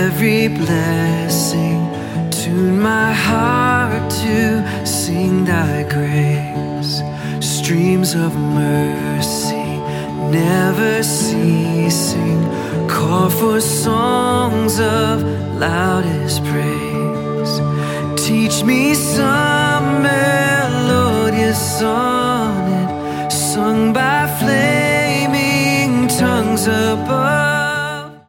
every blessing. Tune my heart to sing thy grace. Streams of mercy never ceasing, call for songs of loudest praise. Teach me summer